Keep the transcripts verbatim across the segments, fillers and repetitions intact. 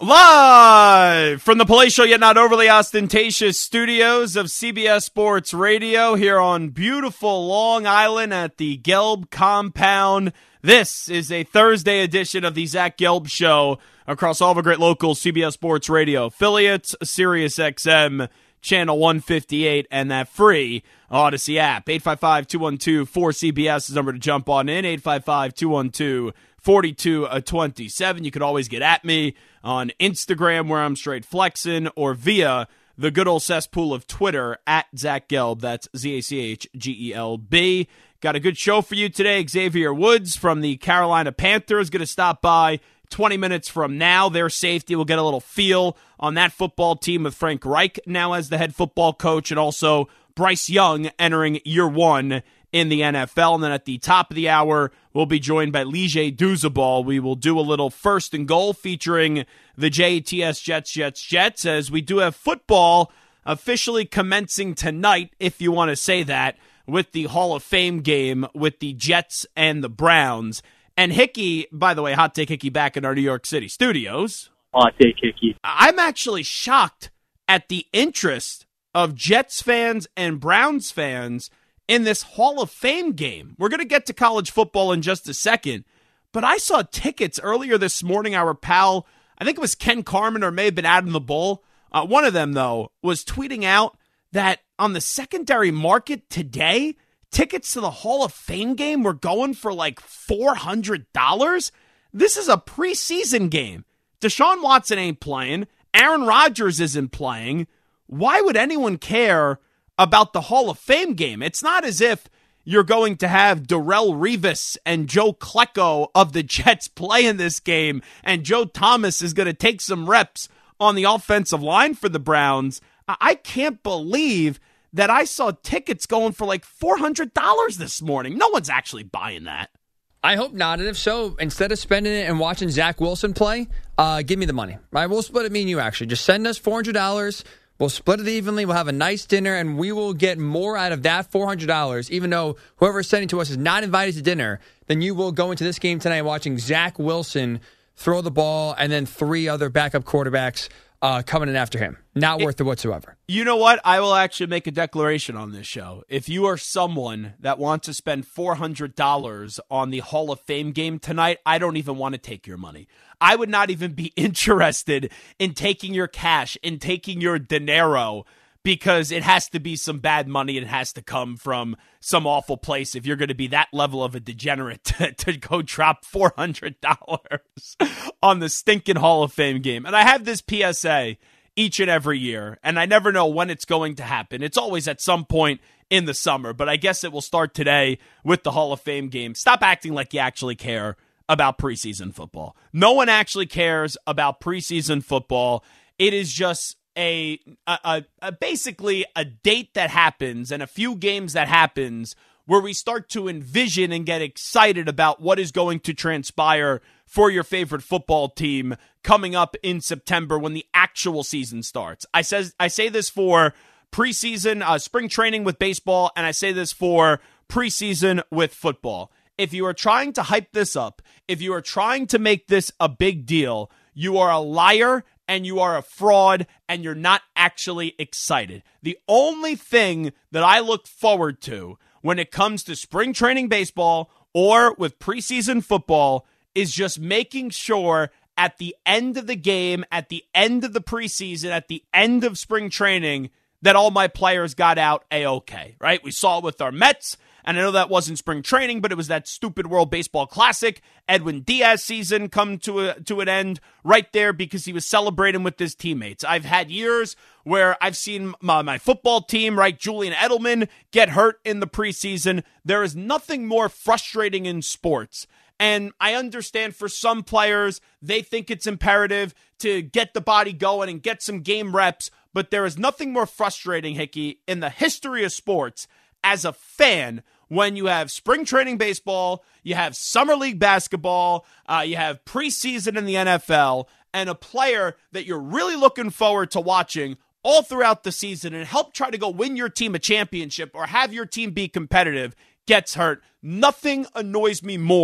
Live from the palatial yet not overly ostentatious studios of C B S Sports Radio here on beautiful Long Island at the Gelb compound. This is a Thursday edition of the Zach Gelb Show across all the great local C B S Sports Radio affiliates, Sirius X M, Channel one fifty-eight, and that free Odyssey app. eight five five, two one two, four C B S is the number to jump on in. eight five five, two one two, four two two seven. You can always get at me on Instagram, where I'm straight flexing, or via the good old cesspool of Twitter, at Zach Gelb. That's Z A C H G E L B. Got a good show for you today. Xavier Woods from the Carolina Panthers going to stop by twenty minutes from now. Their safety will get a little feel on that football team with Frank Reich now as the head football coach, and also Bryce Young entering year one in the N F L. And then at the top of the hour, we'll be joined by Lige Douzabal. We will do a little first and goal featuring the J T S Jets, Jets, Jets, as we do have football officially commencing tonight, if you want to say that, with the Hall of Fame game with the Jets and the Browns. And Hickey, by the way, Hot Take Hickey back in our New York City studios. Hot Take Hickey. I'm actually shocked at the interest of Jets fans and Browns fans in this Hall of Fame game. We're going to get to college football in just a second, but I saw tickets earlier this morning. Our pal, I think it was Ken Carmen, or may have been Adam the Bull. Uh, one of them, though, was tweeting out that on the secondary market today, tickets to the Hall of Fame game were going for like four hundred dollars. This is a preseason game. Deshaun Watson ain't playing. Aaron Rodgers isn't playing. Why would anyone care about the Hall of Fame game? It's not as if you're going to have Darrelle Revis and Joe Klecko of the Jets play in this game, and Joe Thomas is going to take some reps on the offensive line for the Browns. I can't believe that I saw tickets going for like four hundred dollars this morning. No one's actually buying that. I hope not. And if so, instead of spending it and watching Zach Wilson play, uh, give me the money. Right? We'll split it, me and you, actually. Just send us four hundred dollars. We'll split it evenly. We'll have a nice dinner, and we will get more out of that four hundred dollars, even though whoever is sending to us is not invited to dinner, then you will go into this game tonight watching Zach Wilson throw the ball and then three other backup quarterbacks uh, coming in after him. Not worth it whatsoever. You know what? I will actually make a declaration on this show. If you are someone that wants to spend four hundred dollars on the Hall of Fame game tonight, I don't even want to take your money. I would not even be interested in taking your cash, in taking your dinero, because it has to be some bad money. It has to come from some awful place if you're going to be that level of a degenerate to, to go drop four hundred dollars on the stinking Hall of Fame game. And I have this P S A each and every year, and I never know when it's going to happen. It's always at some point in the summer, but I guess it will start today with the Hall of Fame game. Stop acting like you actually care about preseason football. No one actually cares about preseason football. It is just a, a, a, a basically a date that happens and a few games that happens where we start to envision and get excited about what is going to transpire for your favorite football team coming up in September when the actual season starts. I says I say this for preseason, uh, spring training with baseball, and I say this for preseason with football. If you are trying to hype this up, if you are trying to make this a big deal, you are a liar and you are a fraud and you're not actually excited. The only thing that I look forward to when it comes to spring training baseball or with preseason football is just making sure at the end of the game, at the end of the preseason, at the end of spring training, that all my players got out A-okay, right? We saw it with our Mets. And I know that wasn't spring training, but it was that stupid World Baseball Classic. Edwin Diaz season come to a, to an end right there because he was celebrating with his teammates. I've had years where I've seen my, my football team, right, Julian Edelman, get hurt in the preseason. There is nothing more frustrating in sports. And I understand for some players, they think it's imperative to get the body going and get some game reps. But there is nothing more frustrating, Hickey, in the history of sports as a fan when you have spring training baseball, you have summer league basketball, uh, you have preseason in the N F L, and a player that you're really looking forward to watching all throughout the season and help try to go win your team a championship or have your team be competitive gets hurt. Nothing annoys me more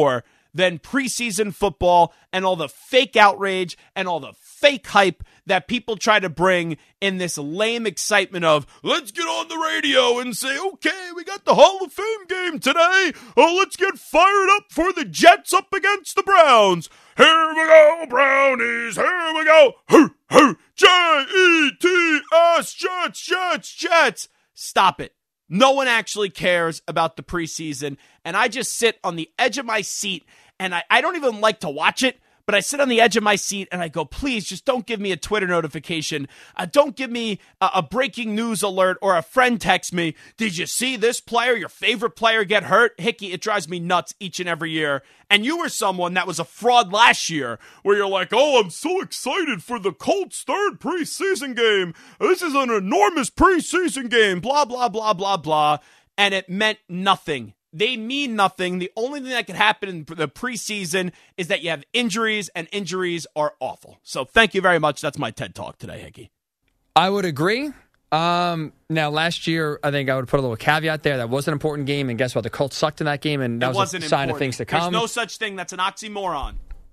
than preseason football and all the fake outrage and all the fake hype that people try to bring in this lame excitement of, let's get on the radio and say, okay, we got the Hall of Fame game today. Oh, let's get fired up for the Jets up against the Browns. Here we go, Brownies. Here we go. Hoo, hoo. J E T S, Jets, Jets, Jets. Stop it. No one actually cares about the preseason, and I just sit on the edge of my seat, and I, I don't even like to watch it, but I sit on the edge of my seat and I go, please, just don't give me a Twitter notification. Uh, don't give me a, a breaking news alert or a friend text me. Did you see this player, your favorite player, get hurt? Hickey, it drives me nuts each and every year. And you were someone that was a fraud last year where you're like, oh, I'm so excited for the Colts' third preseason game. This is an enormous preseason game, blah, blah, blah, blah, blah. And it meant nothing. They mean nothing. The only thing that could happen in the preseason is that you have injuries, and injuries are awful. So thank you very much. That's my TED Talk today, Hickey. I would agree. Um, now, last year, I think I would put a little caveat there. That was an important game, and guess what? The Colts sucked in that game, and that it was a sign important. of things to come. There's no such thing. That's an oxymoron.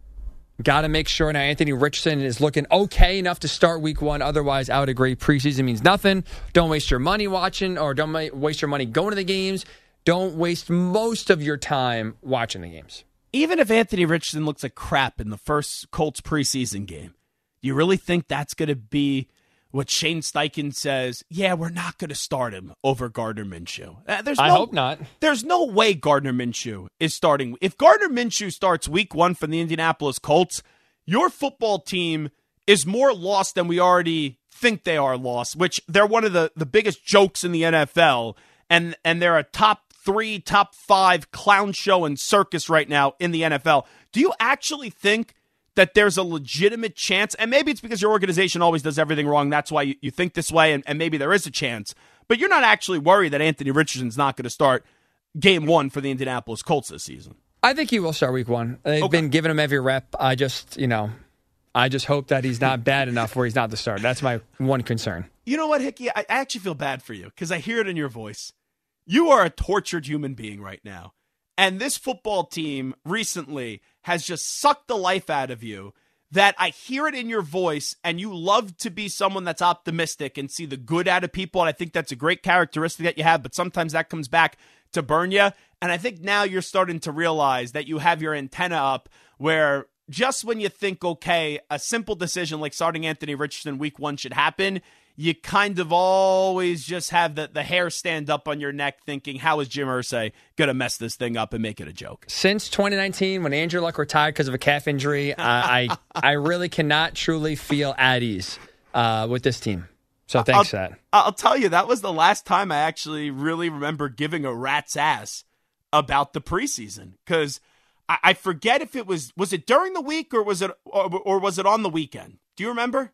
Got to make sure now Anthony Richardson is looking okay enough to start week one. Otherwise, I would agree. Preseason means nothing. Don't waste your money watching, or don't waste your money going to the games. Don't waste most of your time watching the games. Even if Anthony Richardson looks like crap in the first Colts preseason game, do you really think that's going to be what Shane Steichen says? Yeah, we're not going to start him over Gardner Minshew. Uh, there's I no, hope not. There's no way Gardner Minshew is starting. If Gardner Minshew starts week one for the Indianapolis Colts, your football team is more lost than we already think they are lost, which they're one of the, the biggest jokes in the N F L, and, and they're a top three, top five clown show and circus right now in the N F L. Do you actually think that there's a legitimate chance, and maybe it's because your organization always does everything wrong, that's why you, you think this way, and, and maybe there is a chance, but you're not actually worried that Anthony Richardson's not going to start game one for the Indianapolis Colts this season? I think he will start week one. They've okay. been giving him every rep. I just, you know, I just hope that he's not bad enough where he's not the starter. That's my one concern. You know what, Hickey? I actually feel bad for you because I hear it in your voice. You are a tortured human being right now. And this football team recently has just sucked the life out of you, that I hear it in your voice, and you love to be someone that's optimistic and see the good out of people. And I think that's a great characteristic that you have, but sometimes that comes back to burn you. And I think now you're starting to realize that you have your antenna up where just when you think, okay, a simple decision like starting Anthony Richardson week one should happen, you kind of always just have the, the hair stand up on your neck thinking, how is Jim Irsay going to mess this thing up and make it a joke? Since twenty nineteen, when Andrew Luck retired because of a calf injury, uh, I I really cannot truly feel at ease uh, with this team. So thanks I'll, for that. I'll tell you, that was the last time I actually really remember giving a rat's ass about the preseason, because I, I forget if it was, was it during the week or was it, or, or was it on the weekend? Do you remember?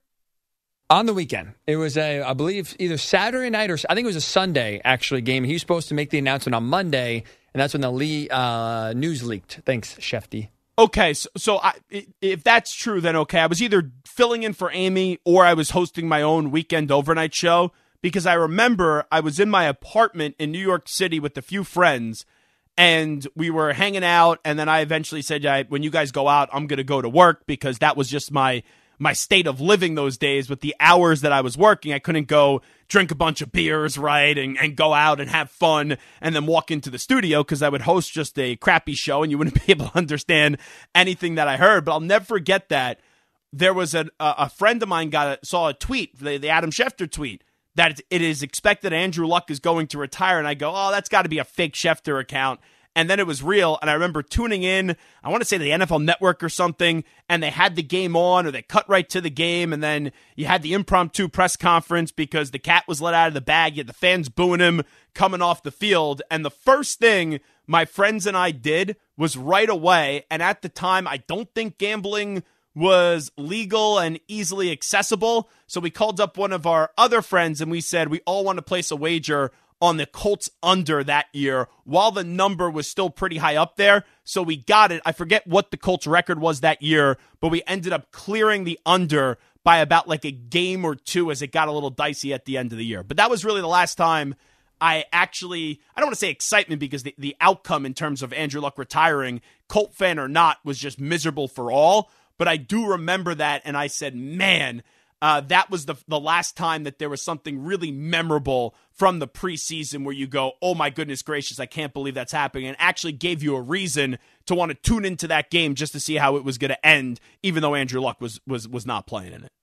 On the weekend. It was, a, I believe, either Saturday night or I think it was a Sunday, actually, game. He was supposed to make the announcement on Monday, and that's when the Lee uh, news leaked. Thanks, Shefty. Okay, so, so I, if that's true, then okay. I was either filling in for Amy or I was hosting my own weekend overnight show, because I remember I was in my apartment in New York City with a few friends, and we were hanging out, and then I eventually said, yeah, when you guys go out, I'm going to go to work, because that was just my... my state of living those days with the hours that I was working. I couldn't go drink a bunch of beers, right, and, and go out and have fun and then walk into the studio, because I would host just a crappy show and you wouldn't be able to understand anything that I heard. But I'll never forget that there was a, a friend of mine got a, saw a tweet, the, the Adam Schefter tweet, that it is expected Andrew Luck is going to retire. And I go, oh, that's got to be a fake Schefter account. And then it was real, and I remember tuning in, I want to say the N F L Network or something, and they had the game on, or they cut right to the game, and then you had the impromptu press conference because the cat was let out of the bag, you had the fans booing him coming off the field, and the first thing my friends and I did was right away, and at the time, I don't think gambling was legal and easily accessible, so we called up one of our other friends, and we said, we all want to place a wager on the Colts under that year, while the number was still pretty high up there. So we got it. I forget what the Colts record was that year, but we ended up clearing the under by about like a game or two as it got a little dicey at the end of the year. But that was really the last time I actually, I don't want to say excitement, because the, the outcome in terms of Andrew Luck retiring Colt fan or not, was just miserable for all. But I do remember that, and I said, man, uh, that was the the last time that there was something really memorable from the preseason where you go, oh my goodness gracious, I can't believe that's happening, and actually gave you a reason to want to tune into that game just to see how it was going to end, even though Andrew Luck was was was not playing in it.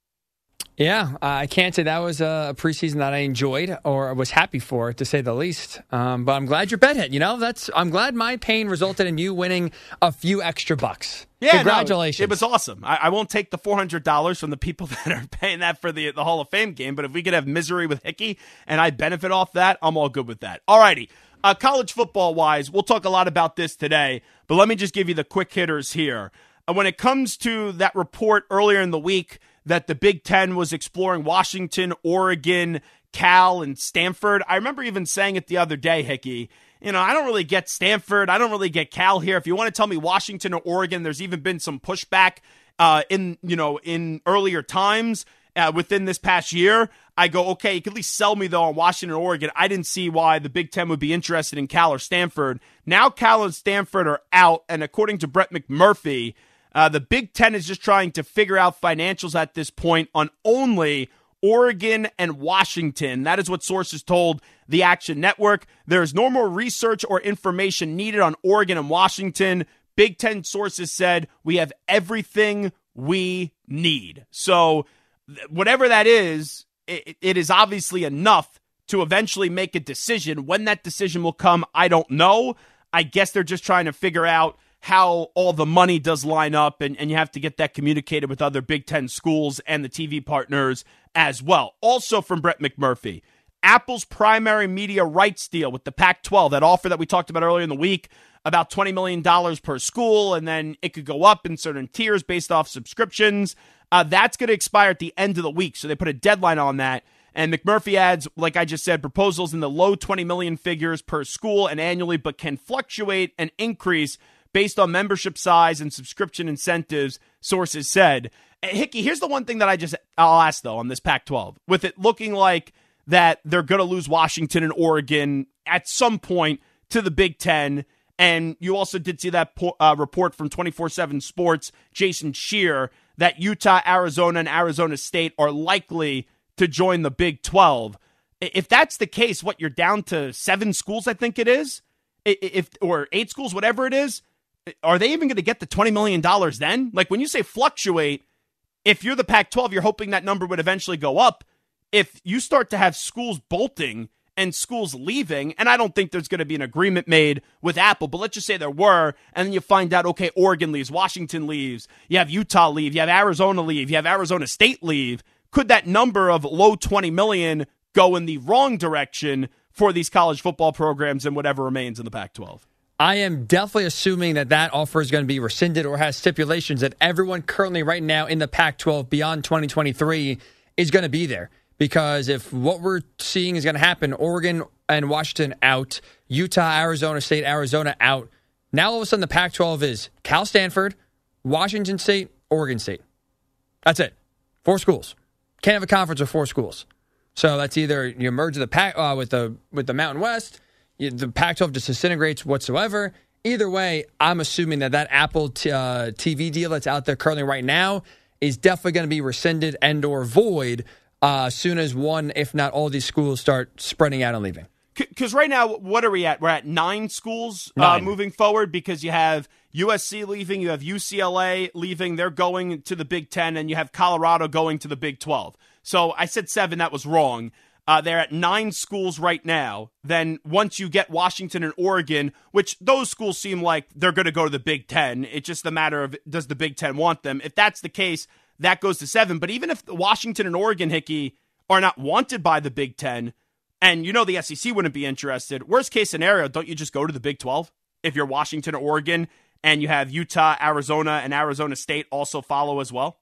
Yeah, uh, I can't say that was a preseason that I enjoyed or was happy for, to say the least. Um, but I'm glad you're bedhead. You know, that's I'm glad my pain resulted in you winning a few extra bucks. Yeah, congratulations! No, it was awesome. I, I won't take the four hundred dollars from the people that are paying that for the the Hall of Fame game. But if we could have misery with Hickey and I benefit off that, I'm all good with that. All righty. Uh, college football wise, we'll talk a lot about this today. But let me just give you the quick hitters here. Uh, when it comes to that report earlier in the week that the Big Ten was exploring Washington, Oregon, Cal, and Stanford. I remember even saying it the other day, Hickey. You know, I don't really get Stanford. I don't really get Cal here. If you want to tell me Washington or Oregon, there's even been some pushback uh, in, you know, in earlier times uh, within this past year. I go, okay, you can at least sell me, though, on Washington or Oregon. I didn't see why the Big Ten would be interested in Cal or Stanford. Now Cal and Stanford are out, and according to Brett McMurphy, Uh, the Big Ten is just trying to figure out financials at this point on only Oregon and Washington. That is what sources told the Action Network. There is no more research or information needed on Oregon and Washington. Big Ten sources said we have everything we need. So th- whatever that is, it, it is obviously enough to eventually make a decision. When that decision will come, I don't know. I guess they're just trying to figure out how all the money does line up, and, and you have to get that communicated with other Big Ten schools and the T V partners as well. Also from Brett McMurphy, Apple's primary media rights deal with the Pac twelve, that offer that we talked about earlier in the week, about twenty million dollars per school, and then it could go up in certain tiers based off subscriptions. Uh, that's going to expire at the end of the week, so they put a deadline on that. And McMurphy adds, like I just said, proposals in the low twenty million figures per school and annually, but can fluctuate and increase based on membership size and subscription incentives, sources said. Hickey, here's the one thing that I just, I'll ask, though, on this Pac twelve. With it looking like that they're going to lose Washington and Oregon at some point to the Big Ten, and you also did see that po- uh, report from twenty-four seven Sports, Jason Scheer, that Utah, Arizona, and Arizona State are likely to join the Big twelve. If that's the case, what, you're down to seven schools, I think it is? If or eight schools, whatever it is. Are they even going to get the twenty million dollars then? Like, when you say fluctuate, if you're the Pac twelve, you're hoping that number would eventually go up. If you start to have schools bolting and schools leaving, and I don't think there's going to be an agreement made with Apple, but let's just say there were, and then you find out, okay, Oregon leaves, Washington leaves, you have Utah leave, you have Arizona leave, you have Arizona State leave. Could that number of low twenty million go in the wrong direction for these college football programs and whatever remains in the Pac twelve? I am definitely assuming that that offer is going to be rescinded or has stipulations that everyone currently right now in the Pac twelve beyond twenty twenty-three is going to be there. Because if what we're seeing is going to happen, Oregon and Washington out, Utah, Arizona State, Arizona out, now all of a sudden the Pac twelve is Cal, Stanford, Washington State, Oregon State. That's it. Four schools. Can't have a conference with four schools. So that's either you merge the Pac uh, with the with the Mountain West, the Pac twelve just disintegrates whatsoever. Either way, I'm assuming that that Apple t- uh, T V deal that's out there currently right now is definitely going to be rescinded and or void uh, as soon as one, if not all, these schools start spreading out and leaving. Because right now, what are we at? We're at nine schools Nine. Uh, moving forward, because you have U S C leaving, you have U C L A leaving, they're going to the Big Ten, and you have Colorado going to the Big twelve. So I said seven, that was wrong. Uh, they're at nine schools right now. Then once you get Washington and Oregon, which those schools seem like they're going to go to the Big Ten, it's just a matter of, does the Big Ten want them? If that's the case, that goes to seven. But even if Washington and Oregon, Hickey, are not wanted by the Big Ten, and you know the S E C wouldn't be interested, worst case scenario, don't you just go to the Big twelve? If you're Washington or Oregon, and you have Utah, Arizona, and Arizona State also follow as well?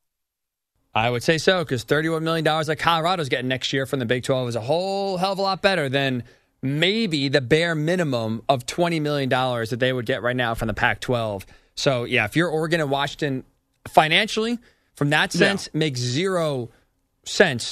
I would say so, because thirty-one million dollars like Colorado's getting next year from the Big twelve is a whole hell of a lot better than maybe the bare minimum of twenty million dollars that they would get right now from the Pac twelve. So, yeah, if you're Oregon and Washington, financially, from that sense, yeah. makes zero sense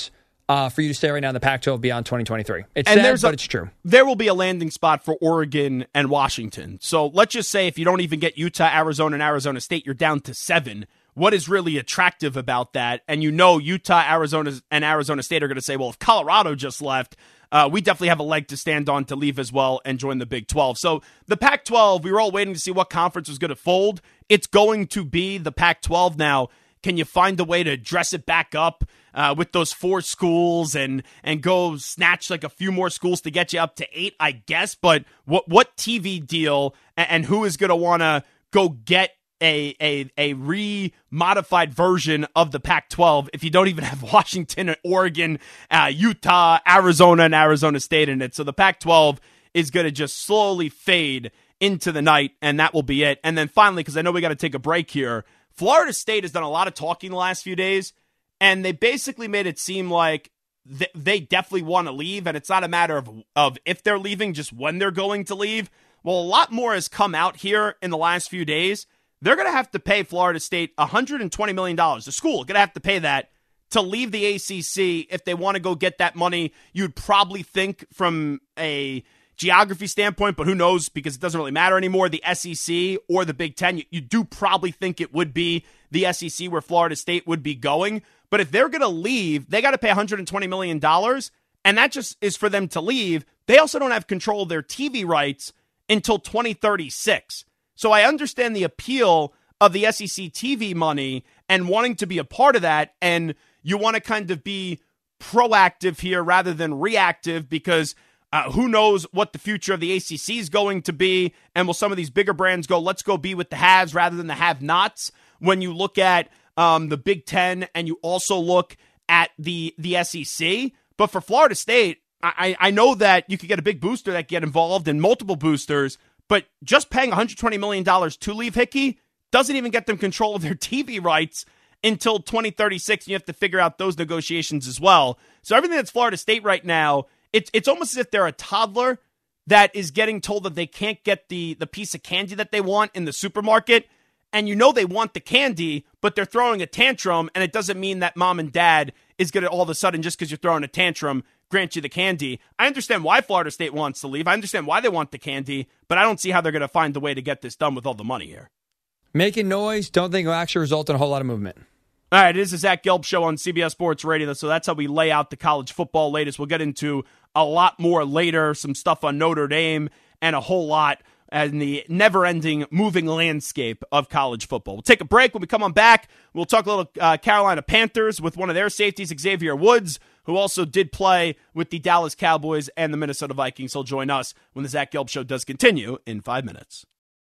uh, for you to stay right now in the Pac twelve beyond twenty twenty-three. It's and sad, there's but a, it's true. There will be a landing spot for Oregon and Washington. So let's just say if you don't even get Utah, Arizona, and Arizona State, you're down to seven. What is really attractive about that? And you know Utah, Arizona, and Arizona State are going to say, well, if Colorado just left, uh, we definitely have a leg to stand on to leave as well and join the Big twelve. So the Pac twelve, we were all waiting to see what conference was going to fold. It's going to be the Pac twelve now. Can you find a way to dress it back up uh, with those four schools and and go snatch like a few more schools to get you up to eight, I guess? But what what T V deal and, and who is going to want to go get a a a re-modified version of the Pac twelve if you don't even have Washington, Oregon, uh, Utah, Arizona, and Arizona State in it? So the Pac twelve is going to just slowly fade into the night, and that will be it. And then finally, because I know we got to take a break here, Florida State has done a lot of talking the last few days, and they basically made it seem like th- they definitely want to leave, and it's not a matter of, of if they're leaving, just when they're going to leave. Well, a lot more has come out here in the last few days. They're going to have to pay Florida State one hundred twenty million dollars. The school going to have to pay that to leave the A C C if they want to go get that money. You'd probably think from a geography standpoint, but who knows, because it doesn't really matter anymore, the S E C or the Big Ten. You, you do probably think it would be the S E C where Florida State would be going. But if they're going to leave, they got to pay one hundred twenty million dollars, and that just is for them to leave. They also don't have control of their T V rights until twenty thirty-six. So I understand the appeal of the S E C T V money and wanting to be a part of that, and you want to kind of be proactive here rather than reactive, because uh, who knows what the future of the A C C is going to be, and will some of these bigger brands go, let's go be with the haves rather than the have-nots? When you look at um, the Big Ten and you also look at the, the S E C. But for Florida State, I, I know that you could get a big booster that get involved and multiple boosters, but just paying one hundred twenty million dollars to leave Hickey doesn't even get them control of their T V rights until twenty thirty-six, and you have to figure out those negotiations as well. So everything that's Florida State right now, it's it's almost as if they're a toddler that is getting told that they can't get the, the piece of candy that they want in the supermarket, and you know they want the candy, but they're throwing a tantrum, and it doesn't mean that mom and dad is going to all of a sudden, just because you're throwing a tantrum, grant you the candy. I understand why Florida State wants to leave. I understand why they want the candy, but I don't see how they're going to find a way to get this done with all the money here. Making noise, don't think will actually result in a whole lot of movement. All right, it is the Zach Gelb Show on C B S Sports Radio, so that's how we lay out the college football latest. We'll get into a lot more later, some stuff on Notre Dame, and a whole lot in the never-ending moving landscape of college football. We'll take a break. When we come on back, we'll talk a little uh, Carolina Panthers with one of their safeties, Xavier Woods, who also did play with the Dallas Cowboys and the Minnesota Vikings. He'll join us when the Zach Gelb Show does continue in five minutes.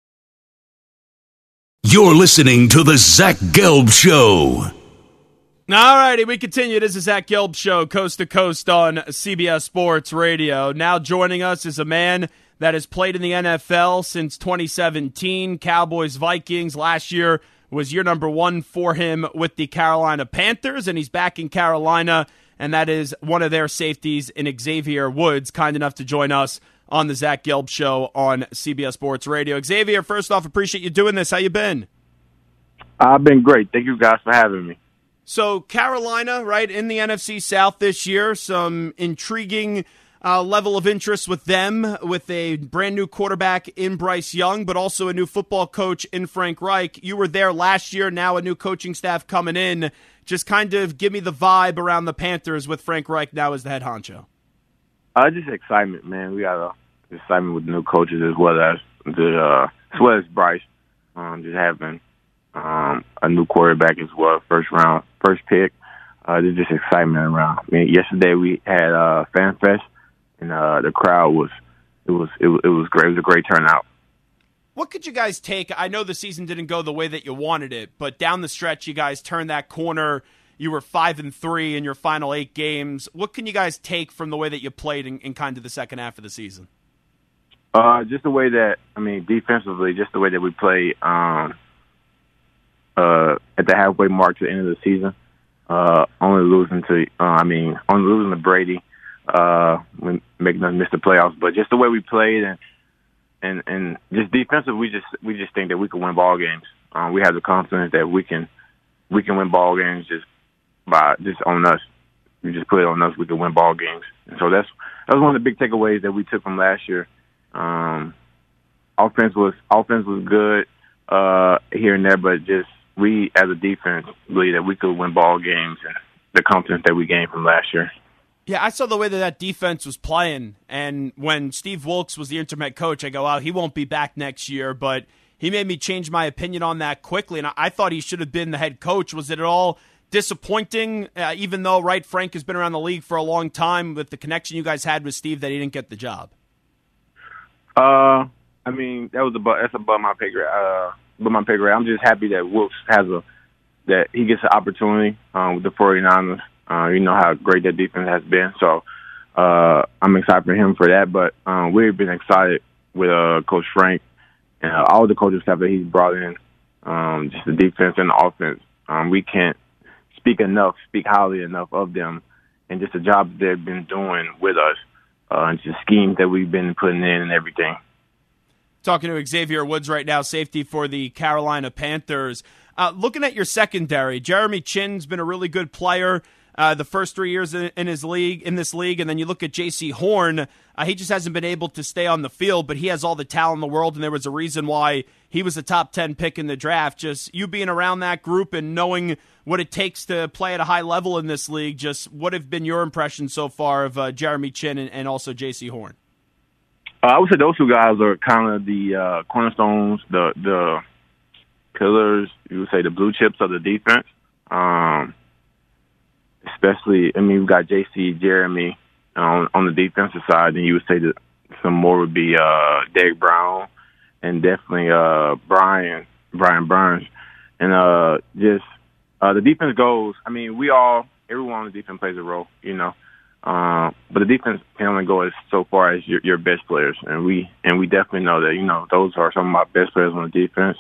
You're listening to the Zach Gelb Show. All righty, we continue. This is Zach Gelb Show, coast to coast on C B S Sports Radio. Now joining us is a man that has played in the N F L since twenty seventeen. Cowboys, Vikings. Last year was year number one for him with the Carolina Panthers, and he's back in Carolina, and that is one of their safeties in Xavier Woods, kind enough to join us on the Zach Gelb Show on C B S Sports Radio. Xavier, first off, appreciate you doing this. How you been? I've been great. Thank you guys for having me. So Carolina, right, in the N F C South this year, some intriguing uh, level of interest with them, with a brand new quarterback in Bryce Young, but also a new football coach in Frank Reich. You were there last year, now a new coaching staff coming in. Just kind of give me the vibe around the Panthers with Frank Reich now as the head honcho. Uh, just excitement, man. We got uh, excitement with the new coaches as well as the uh, as well as Bryce. Um, just having um, a new quarterback as well, first round, first pick. Uh, there's just excitement around. I mean, yesterday we had uh, Fan Fest, and uh, the crowd was it was it, it was great. It was a great turnout. What could you guys take? I know the season didn't go the way that you wanted it, but down the stretch, you guys turned that corner. You were five and three in your final eight games. What can you guys take from the way that you played in, in kind of the second half of the season? Uh, just the way that I mean, defensively, just the way that we played um, uh, at the halfway mark to the end of the season. Uh, only losing to, uh, I mean, only losing to Brady, uh, when making us miss the playoffs. But just the way we played and and and just defensive, we just we just think that we can win ball games. Um, we have the confidence that we can we can win ball games just by just on us you just put it on us, we could win ball games. And so that's that was one of the big takeaways that we took from last year. Um, offense was offense was good uh, here and there, but just we as a defense believe that we could win ball games and the confidence that we gained from last year. Yeah, I saw the way that that defense was playing, and when Steve Wilkes was the interim head coach, I go, wow, he won't be back next year, but he made me change my opinion on that quickly, and I thought he should have been the head coach. Was it at all disappointing, uh, even though, right, Frank has been around the league for a long time, with the connection you guys had with Steve, that he didn't get the job? Uh, I mean, that was above, that's above my pay grade. Uh, above my pay grade. I'm just happy that Wilkes has a that he gets an opportunity um, with the 49ers. Uh, you know how great that defense has been, so uh, I'm excited for him for that. But um, we've been excited with uh, Coach Frank and uh, all the coaching staff that he's brought in, um, just the defense and the offense. Um, we can't speak enough, speak highly enough of them, and just the job they've been doing with us, uh, and just schemes that we've been putting in and everything. Talking to Xavier Woods right now, safety for the Carolina Panthers. Uh, looking at your secondary, Jeremy Chinn's been a really good player uh, the first three years in, in his league, in this league, and then you look at J C Horn. Uh, he just hasn't been able to stay on the field, but he has all the talent in the world, and there was a reason why he was a top ten pick in the draft. Just you being around that group and knowing what it takes to play at a high level in this league, just what have been your impressions so far of uh, Jeremy Chinn and, and also J C Horn? Uh, I would say those two guys are kind of the uh, cornerstones, the the pillars, you would say the blue chips of the defense. Um, especially, I mean, we've got J C, Jeremy on, on the defensive side, and you would say that some more would be uh, Derek Brown and definitely uh, Brian, Brian Burns. And uh, just uh, the defense goes, I mean, we all, everyone on the defense plays a role, you know. Uh, but the defense can only go as so far as your, your best players, and we and we definitely know that. You know, those are some of my best players on the defense.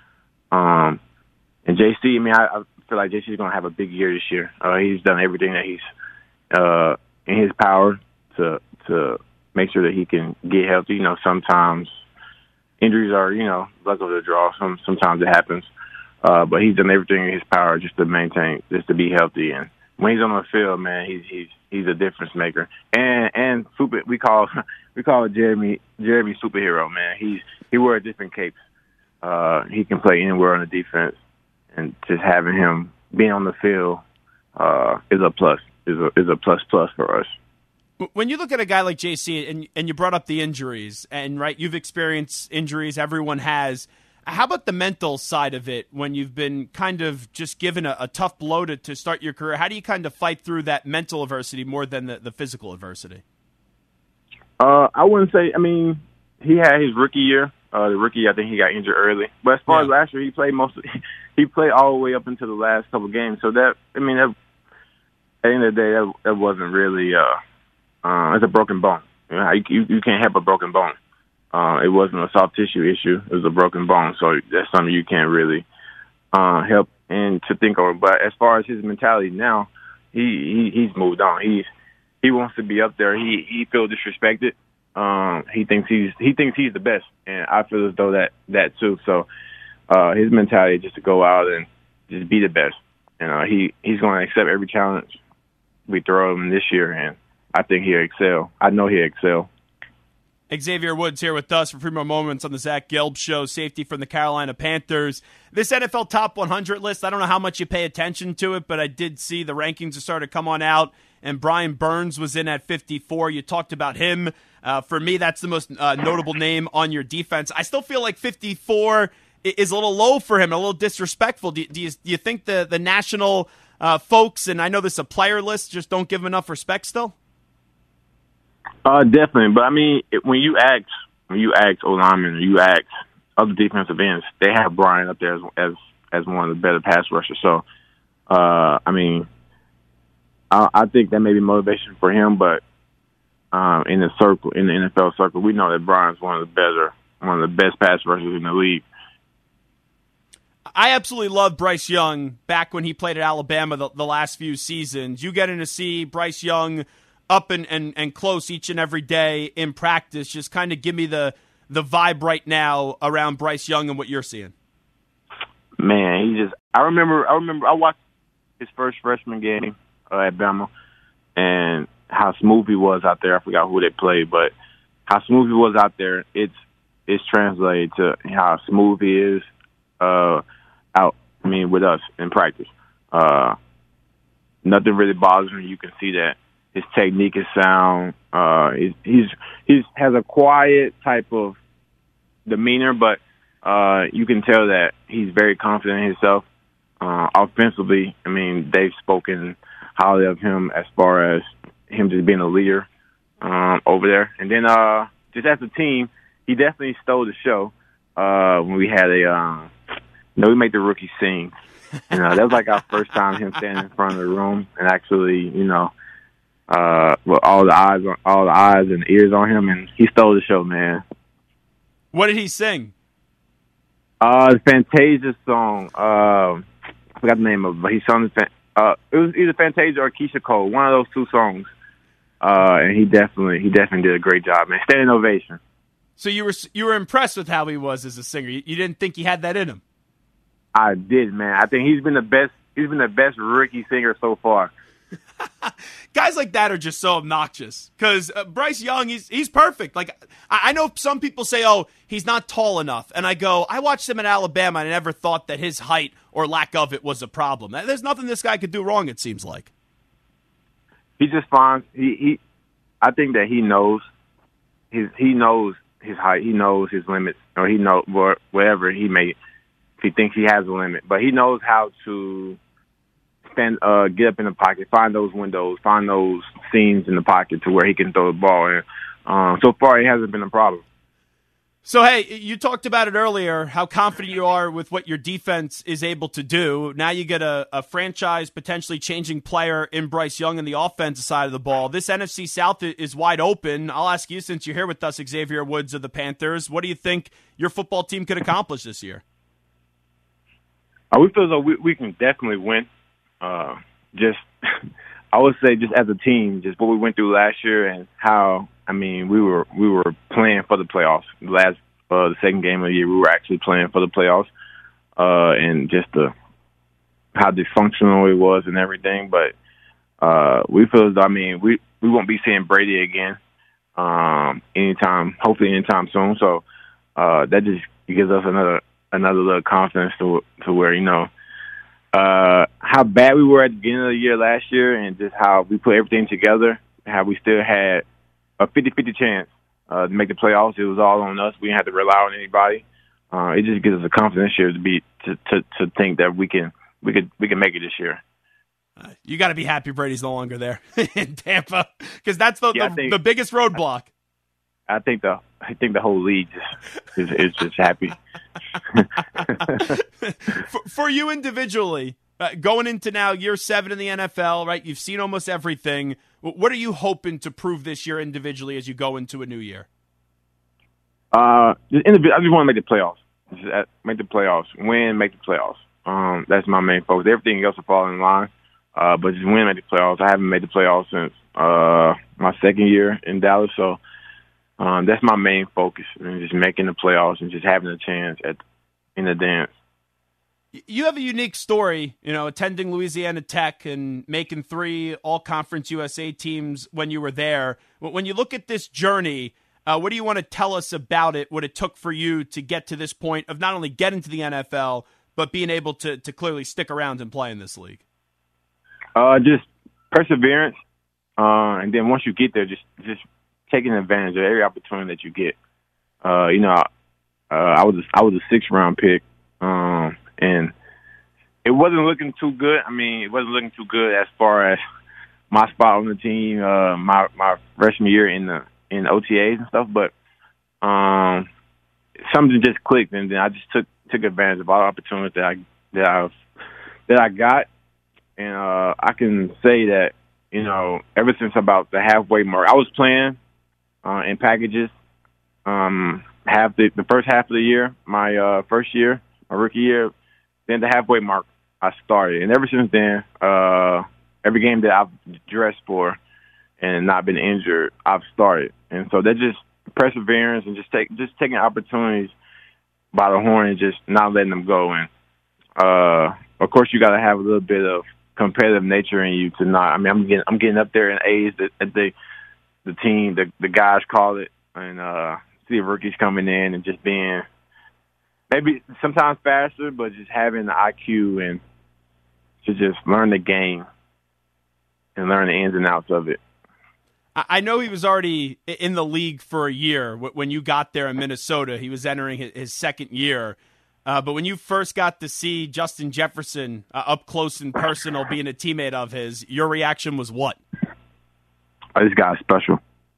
Um, and J C, I mean, I, I feel like J C is going to have a big year this year. Uh, he's done everything that he's uh, in his power to to make sure that he can get healthy. You know, sometimes injuries are, you know, luck of the draw. Some sometimes it happens, uh, but he's done everything in his power just to maintain, just to be healthy. And when he's on the field, man, he's he's he's a difference maker. And and super, we call we call Jeremy Jeremy superhero, man. He's he wears different capes. Uh, he can play anywhere on the defense, and just having him being on the field uh, is a plus. is a is a plus plus for us. When you look at a guy like J C, and and you brought up the injuries, and right, you've experienced injuries. Everyone has. How about the mental side of it when you've been kind of just given a, a tough blow to, to start your career? How do you kind of fight through that mental adversity more than the, the physical adversity? Uh, I wouldn't say, I mean, he had his rookie year. Uh, the rookie, I think he got injured early. But as far yeah. as last year, he played most of, he played all the way up into the last couple of games. So that, I mean, that, at the end of the day, that, that wasn't really, uh, uh, it's a broken bone. You know, you, you can't help a broken bone. Uh, it wasn't a soft tissue issue. It was a broken bone. So that's something you can't really uh, help and to think of. But as far as his mentality now, he, he he's moved on. He's he wants to be up there. He he feels disrespected. Um, he thinks he's he thinks he's the best, and I feel as though that that too. So uh, his mentality is just to go out and just be the best. And uh, he he's going to accept every challenge we throw him this year, and I think he'll excel. I know he'll excel. Xavier Woods here with us for a few more moments on the Zach Gelb Show, safety from the Carolina Panthers. This N F L Top one hundred list, I don't know how much you pay attention to it, but I did see the rankings are starting to come on out, and Brian Burns was in at fifty-four. You talked about him. Uh, for me, that's the most uh, notable name on your defense. I still feel like fifty-four is a little low for him, a little disrespectful. Do, do, you, do you think the, the national uh, folks, and I know this is a player list, just don't give him enough respect still? Uh, definitely, but I mean, it, when you ask, when you ask O-linemen, you ask other defensive ends, they have Brian up there as as, as one of the better pass rushers. So, uh, I mean, I, I think that may be motivation for him, but um, in the circle, in the N F L circle, we know that Brian's one of the better, one of the best pass rushers in the league. I absolutely love Bryce Young back when he played at Alabama the, the last few seasons. You getting to see Bryce Young up and, and, and close each and every day in practice. Just kind of give me the, the vibe right now around Bryce Young and what you're seeing. Man, he just, I remember, I remember, I watched his first freshman game uh, at Bama, and how smooth he was out there. I forgot who they played, but how smooth he was out there, it's it's translated to how smooth he is uh, out. I mean, with us in practice, uh, nothing really bothers him. You can see that his technique is sound. Uh, he's he's he's has a quiet type of demeanor, but uh, you can tell that he's very confident in himself. Uh, offensively, I mean, they've spoken highly of him as far as him just being a leader um, over there. And then uh, just as a team, he definitely stole the show uh, when we had a, um, you know, we made the rookies sing. You know, that was like our first time him standing in front of the room and actually, you know, uh, with all the eyes, on, all the eyes and ears on him, and he stole the show, man. What did he sing? Uh, the Fantasia song. Uh, I forgot the name of it, but he sung the. Uh, it was either Fantasia or Keisha Cole, one of those two songs. Uh, and he definitely, he definitely did a great job, man. Standing ovation. So you were you were impressed with how he was as a singer. You, you didn't think he had that in him. I did, man. I think he's been the best. He's been the best rookie singer so far. Guys like that are just so obnoxious because uh, Bryce Young, he's he's perfect. Like I, I know some people say, "Oh, he's not tall enough," and I go, "I watched him in Alabama, and I never thought that his height or lack of it was a problem. There's nothing this guy could do wrong. It seems like he just finds he he. I think that he knows his he knows his height. He knows his limits, or he knows wherever he may. If he thinks he has a limit, but he knows how to stand, uh, get up in the pocket, find those windows, find those seams in the pocket to where he can throw the ball in. Um, so far, it hasn't been a problem. So, hey, you talked about it earlier, how confident you are with what your defense is able to do. Now you get a, a franchise potentially changing player in Bryce Young in the offensive side of the ball. This N F C South is wide open. I'll ask you, since you're here with us, Xavier Woods of the Panthers, what do you think your football team could accomplish this year? Uh, we feel as though we, we can definitely win. Uh, just, I would say, just as a team, just what we went through last year and how, I mean, we were we were playing for the playoffs. The last, uh, the second game of the year, we were actually playing for the playoffs, uh, and just the how dysfunctional it was and everything. But uh, we feel as though, I mean, we we won't be seeing Brady again, um, anytime, hopefully anytime soon. So uh, that just gives us another. another little confidence to to where, you know, uh, how bad we were at the beginning of the year last year and just how we put everything together, how we still had a fifty-fifty chance uh, to make the playoffs. It was all on us. We didn't have to rely on anybody. Uh, it just gives us a confidence here to be to, to, to think that we can we could we can make it this year. Uh, you got to be happy Brady's no longer there in Tampa because that's the, yeah, the, think, the biggest roadblock. I think the I think the whole league just, is, is just happy. for, for you individually, uh, going into now year seven in the N F L, right? You've seen almost everything. What are you hoping to prove this year individually as you go into a new year? Uh, just indiv- I just want to make the playoffs. Just make the playoffs. Win, make the playoffs. Um, that's my main focus. Everything else will fall in line. Uh, but just win, make the playoffs. I haven't made the playoffs since uh my second year in Dallas, so. Um, that's my main focus, and just making the playoffs and just having a chance at in the dance. You have a unique story, you know, attending Louisiana Tech and making three All-Conference U S A teams when you were there. When you look at this journey, uh, what do you want to tell us about it, what it took for you to get to this point of not only getting to the N F L, but being able to, to clearly stick around and play in this league? Uh, just perseverance, uh, and then once you get there, just just – taking advantage of every opportunity that you get. Uh, you know, uh, I was a, I was a sixth round pick, um, and it wasn't looking too good. I mean, it wasn't looking too good as far as my spot on the team, uh, my my freshman year in the in O T As and stuff. But um, something just clicked, and then I just took took advantage of all the opportunities that I that I that I got, and uh, I can say that, you know, ever since about the halfway mark, I was playing. Uh, in packages, um, half the, the first half of the year, my uh, first year, my rookie year, then the halfway mark, I started. And ever since then, uh, every game that I've dressed for and not been injured, I've started. And so that just perseverance and just take just taking opportunities by the horn and just not letting them go. And uh, of course, you got to have a little bit of competitive nature in you to not. I mean, I'm getting I'm getting up there in A's that, that the the team, the the guys call it, and uh, see rookies coming in and just being maybe sometimes faster, but just having the I Q and to just learn the game and learn the ins and outs of it. I know he was already in the league for a year when you got there in Minnesota. He was entering his second year. Uh, but when you first got to see Justin Jefferson uh, up close and personal being a teammate of his, your reaction was what? Oh, this guy's special.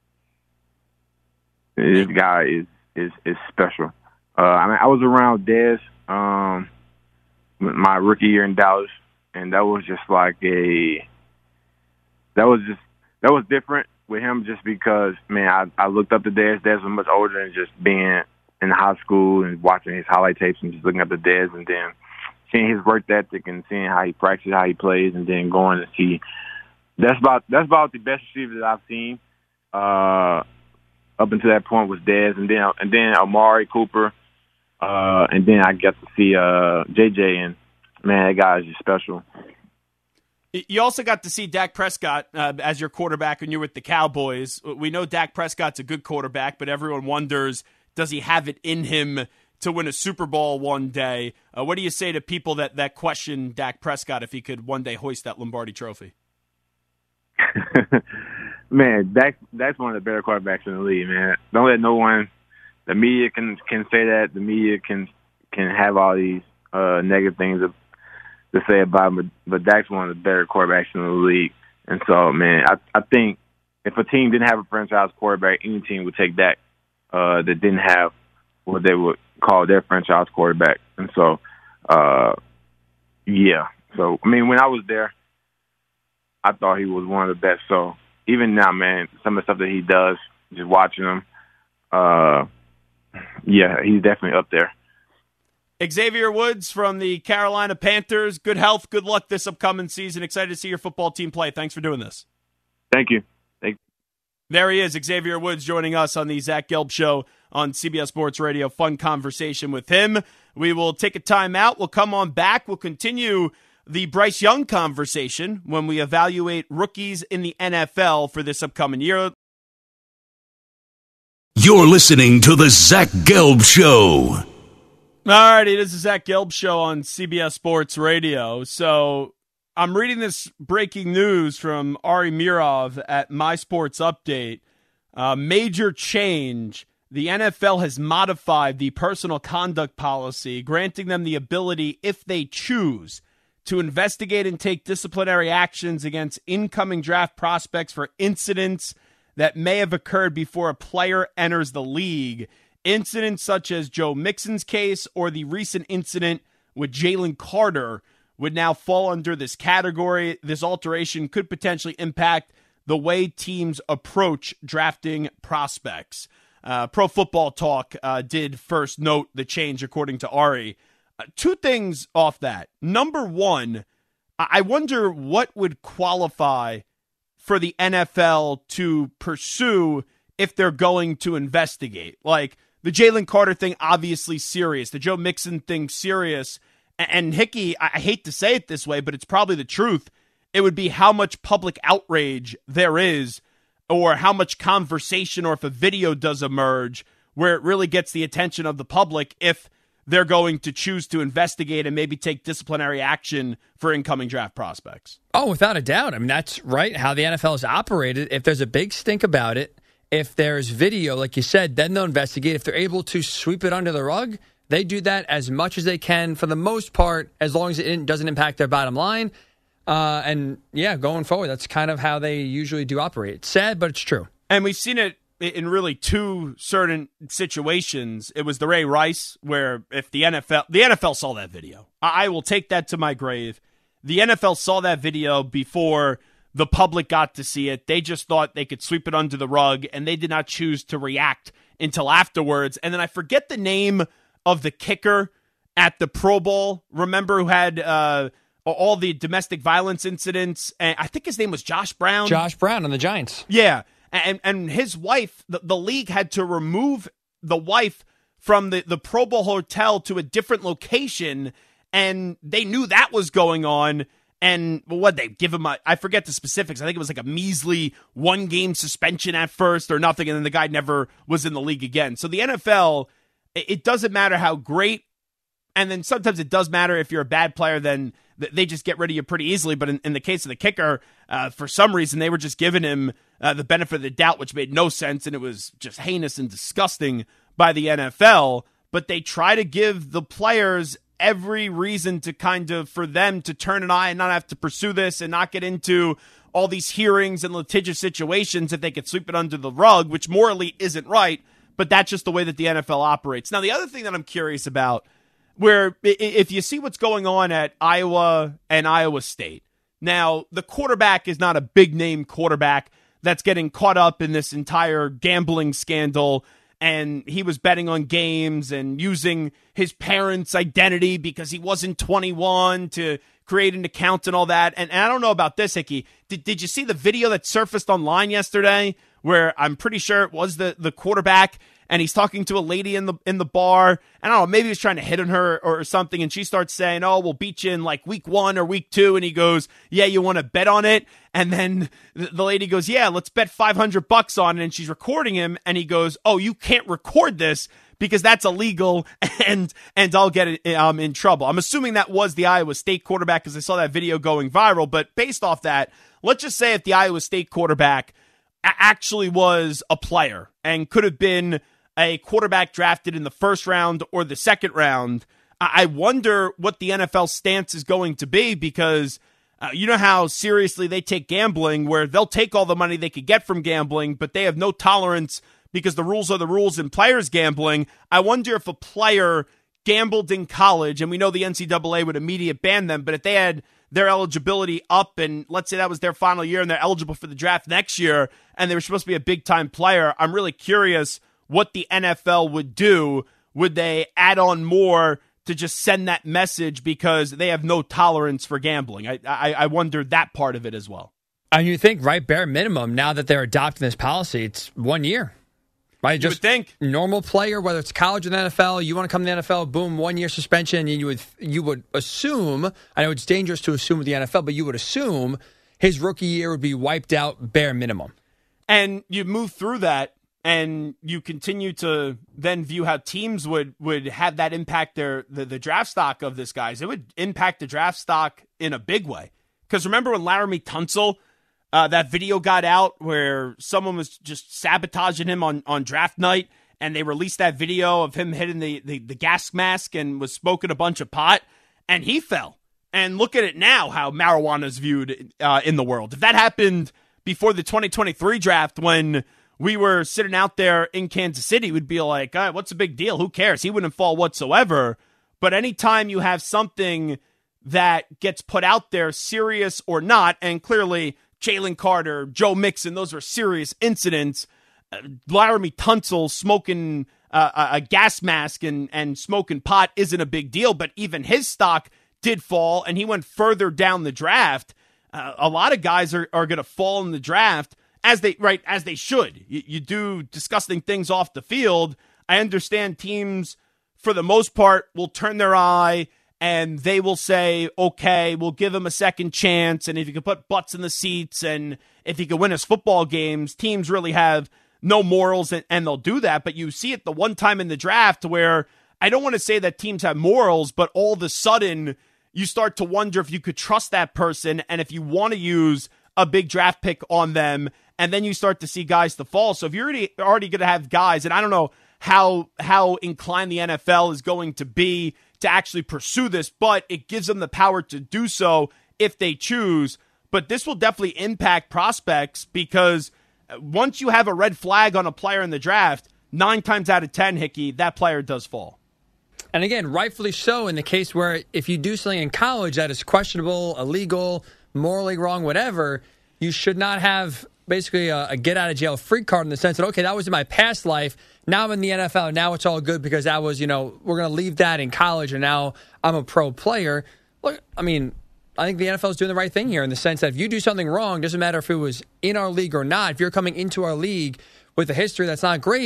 This guy is is, is special. Uh, I mean, I was around Dez um, my rookie year in Dallas, and that was just like a that was just that was different with him, just because man, I, I looked up to Dez. Dez was much older, and just being in high school and watching his highlight tapes and just looking up to Dez, and then seeing his work ethic and seeing how he practices, how he plays, and then going to see that's about that's about the best receiver that I've seen uh, up until that point was Dez, and then and then Amari Cooper, uh, and then I got to see uh, J J, and man, that guy is just special. You also got to see Dak Prescott uh, as your quarterback when you were with the Cowboys. We know Dak Prescott's a good quarterback, but everyone wonders, does he have it in him to win a Super Bowl one day? Uh, what do you say to people that, that question Dak Prescott if he could one day hoist that Lombardi trophy? Man, Dak, that's one of the better quarterbacks in the league, man. Don't let no one, the media can can say that. The media can can have all these uh, negative things to, to say about him, but, but Dak's one of the better quarterbacks in the league. And so, man, I, I think if a team didn't have a franchise quarterback, any team would take Dak uh, that didn't have what they would call their franchise quarterback. And so, uh, yeah. So, I mean, when I was there, I thought he was one of the best. So even now, man, some of the stuff that he does, just watching him, uh, yeah, he's definitely up there. Xavier Woods from the Carolina Panthers. Good health, good luck this upcoming season. Excited to see your football team play. Thanks for doing this. Thank you. Thank you. There he is, Xavier Woods, joining us on the Zach Gelb Show on C B S Sports Radio. Fun conversation with him. We will take a time out. We'll come on back. We'll continue the Bryce Young conversation when we evaluate rookies in the N F L for this upcoming year. You're listening to the Zach Gelb Show. All righty, this is Zach Gelb Show on C B S Sports Radio. So I'm reading this breaking news from Ari Mirov at My Sports Update. Uh, major change. The N F L has modified the personal conduct policy, granting them the ability, if they choose, to investigate and take disciplinary actions against incoming draft prospects for incidents that may have occurred before a player enters the league. Incidents such as Joe Mixon's case or the recent incident with Jalen Carter would now fall under this category. This alteration could potentially impact the way teams approach drafting prospects. Uh, Pro Football Talk uh, did first note the change, according to Ari. Uh, two things off that. Number one, I wonder what would qualify for the N F L to pursue if they're going to investigate. Like, the Jalen Carter thing, obviously serious. The Joe Mixon thing, serious. And Hickey, I hate to say it this way, but it's probably the truth. It would be how much public outrage there is, or how much conversation, or if a video does emerge where it really gets the attention of the public, if they're going to choose to investigate and maybe take disciplinary action for incoming draft prospects. Oh, without a doubt. I mean, that's right how the N F L is operated. If there's a big stink about it, if there's video, like you said, then they'll investigate. If they're able to sweep it under the rug, they do that as much as they can for the most part, as long as it doesn't impact their bottom line. Uh, and, yeah, going forward, that's kind of how they usually do operate. It's sad, but it's true. And we've seen it in really two certain situations. It was the Ray Rice, where if the N F L, the N F L saw that video. I will take that to my grave. The N F L saw that video before the public got to see it. They just thought they could sweep it under the rug, and they did not choose to react until afterwards. And then I forget the name of the kicker at the Pro Bowl. Remember, who had uh, all the domestic violence incidents? And I think his name was Josh Brown. Josh Brown on the Giants. Yeah. And and his wife, the, the league had to remove the wife from the, the Pro Bowl hotel to a different location, and they knew that was going on. And what they give him, a, I forget the specifics. I think it was like a measly one game suspension at first or nothing. And then the guy never was in the league again. So the N F L, it doesn't matter how great. And then sometimes it does matter if you're a bad player, then they just get rid of you pretty easily. But in, in the case of the kicker, uh, for some reason, they were just giving him uh, the benefit of the doubt, which made no sense. And it was just heinous and disgusting by the N F L. But they try to give the players every reason to kind of, for them to turn an eye and not have to pursue this and not get into all these hearings and litigious situations if they could sweep it under the rug, which morally isn't right. But that's just the way that the N F L operates. Now, the other thing that I'm curious about, where if you see what's going on at Iowa and Iowa State, now the quarterback is not a big name quarterback that's getting caught up in this entire gambling scandal, and he was betting on games and using his parents' identity because he wasn't twenty-one to create an account and all that. And, and I don't know about this, Hickey. Did, did you see the video that surfaced online yesterday where I'm pretty sure it was the, the quarterback, and he's talking to a lady in the in the bar, and I don't know, maybe he's trying to hit on her or, or something, and she starts saying, oh, we'll beat you in like week one or week two, and he goes, yeah, you want to bet on it? And then the lady goes, yeah, let's bet five hundred bucks on it, and she's recording him, and he goes, oh, you can't record this because that's illegal, and and I'll get it, um, in trouble. I'm assuming that was the Iowa State quarterback because I saw that video going viral, but based off that, let's just say if the Iowa State quarterback actually was a player and could have been a quarterback drafted in the first round or the second round, I wonder what the N F L stance is going to be, because uh, you know how seriously they take gambling, where they'll take all the money they could get from gambling, but they have no tolerance because the rules are the rules in players gambling. I wonder if a player gambled in college, and we know the N C double A would immediately ban them, but if they had their eligibility up, and let's say that was their final year and they're eligible for the draft next year, and they were supposed to be a big-time player, I'm really curious what the N F L would do. Would they add on more to just send that message because they have no tolerance for gambling? I I, I wonder that part of it as well. And you think, right, bare minimum, now that they're adopting this policy, it's one year. Right? You just would think. Normal player, whether it's college or the N F L, you want to come to the N F L, boom, one year suspension, and you would you would assume, I know it's dangerous to assume with the N F L, but you would assume his rookie year would be wiped out bare minimum. And you move through that, and you continue to then view how teams would, would have that impact their the, the draft stock of this guys. It would impact the draft stock in a big way. Because remember when Laramie Tunsil, uh, that video got out where someone was just sabotaging him on, on draft night, and they released that video of him hitting the, the, the gas mask and was smoking a bunch of pot, and he fell. And look at it now, how marijuana is viewed uh, in the world. If that happened before the twenty twenty-three draft, when we were sitting out there in Kansas City, we'd be like, all right, what's the big deal? Who cares? He wouldn't fall whatsoever. But anytime you have something that gets put out there, serious or not, and clearly Jalen Carter, Joe Mixon, those were serious incidents. Uh, Laramie Tunsil smoking uh, a gas mask and, and smoking pot isn't a big deal, but even his stock did fall, and he went further down the draft. Uh, a lot of guys are, are going to fall in the draft, as they right as they should. You, you do disgusting things off the field. I understand teams, for the most part, will turn their eye and they will say, okay, we'll give him a second chance. And if you can put butts in the seats and if he can win his football games, teams really have no morals, and, and they'll do that. But you see it the one time in the draft where I don't want to say that teams have morals, but all of a sudden you start to wonder if you could trust that person and if you want to use a big draft pick on them. And then you start to see guys to fall. So if you're already, already going to have guys, and I don't know how how inclined the N F L is going to be to actually pursue this, but it gives them the power to do so if they choose. But this will definitely impact prospects, because once you have a red flag on a player in the draft, nine times out of ten, Hickey, that player does fall. And again, rightfully so, in the case where if you do something in college that is questionable, illegal, morally wrong, whatever, you should not have basically a, a get-out-of-jail-free card in the sense that, okay, that was in my past life. Now I'm in the N F L. Now it's all good because that was, you know, we're going to leave that in college and now I'm a pro player. Look, I mean, I think the N F L is doing the right thing here in the sense that if you do something wrong, doesn't matter if it was in our league or not, if you're coming into our league with a history that's not great,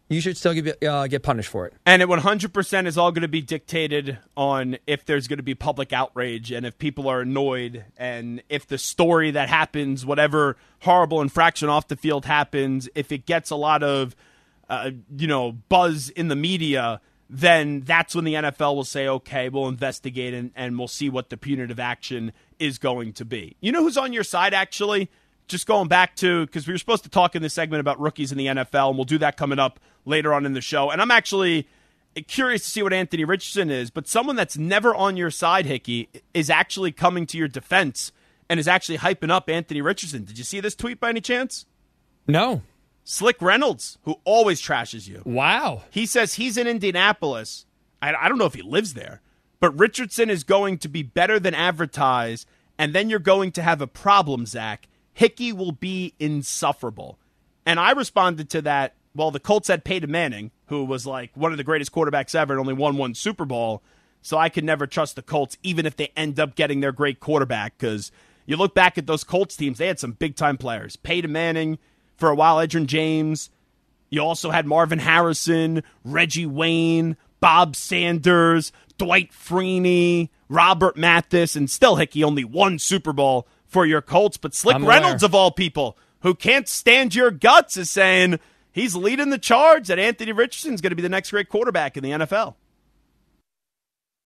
you should still get, uh, get punished for it. And it one hundred percent is all going to be dictated on if there's going to be public outrage and if people are annoyed and if the story that happens, whatever horrible infraction off the field happens, if it gets a lot of, uh, you know, buzz in the media, then that's when the N F L will say, okay, we'll investigate and, and we'll see what the punitive action is going to be. You know who's on your side, actually? Just going back to, because we were supposed to talk in this segment about rookies in the N F L, and we'll do that coming up later on in the show. And I'm actually curious to see what Anthony Richardson is, but someone that's never on your side, Hickey, is actually coming to your defense and is actually hyping up Anthony Richardson. Did you see this tweet by any chance? No. Slick Reynolds, who always trashes you. Wow. He says he's in Indianapolis. I, I don't know if he lives there, but Richardson is going to be better than advertised, and then you're going to have a problem, Zach. Hickey will be insufferable. And I responded to that, well, the Colts had Peyton Manning, who was like one of the greatest quarterbacks ever and only won one Super Bowl, so I could never trust the Colts, even if they end up getting their great quarterback, because you look back at those Colts teams, they had some big-time players. Peyton Manning, for a while, Edgerrin James. You also had Marvin Harrison, Reggie Wayne, Bob Sanders, Dwight Freeney, Robert Mathis, and still, Hickey, only one Super Bowl for your Colts. But Slick I'm Reynolds, aware. of all people, who can't stand your guts, is saying he's leading the charge that Anthony Richardson's going to be the next great quarterback in the N F L.